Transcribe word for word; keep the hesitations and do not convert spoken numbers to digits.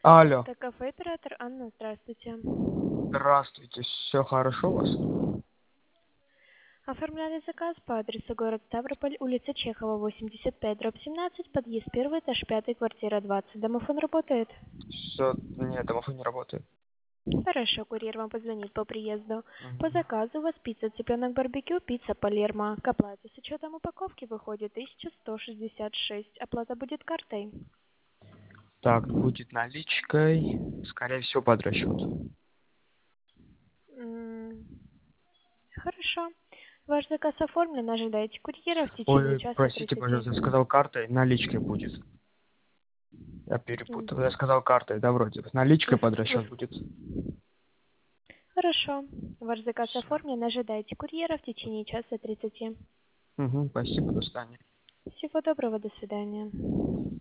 Алло, Это кафе «Оператор». Анна, здравствуйте. здравствуйте, все хорошо у вас? Оформляли заказ по адресу город Ставрополь, улица Чехова, восемьдесят пять, дробь семнадцать, подъезд первый, этаж пятый, квартира двадцать. Домофон работает? Все, нет, домофон не работает. Хорошо, курьер вам позвонит по приезду. По Мгм. заказу у вас пицца цыпленок барбекю, пицца Палермо. К оплате с учетом упаковки выходит тысяча сто шестьдесят шесть. Оплата будет картой. Так, будет наличкой, скорее всего, под расчет. М, Хорошо. Ваш заказ оформлен, ожидайте курьера в течение Ой, часа простите, тридцати. пожалуйста, я сказал картой, наличкой будет. Я М, перепутал, я сказал картой, да, вроде бы. Наличкой вы- под вы- расчет будет. Хорошо. Ваш заказ Все. оформлен. Ожидайте курьера в течение часа тридцати. Угу, спасибо, до свидания. Всего доброго. До свидания.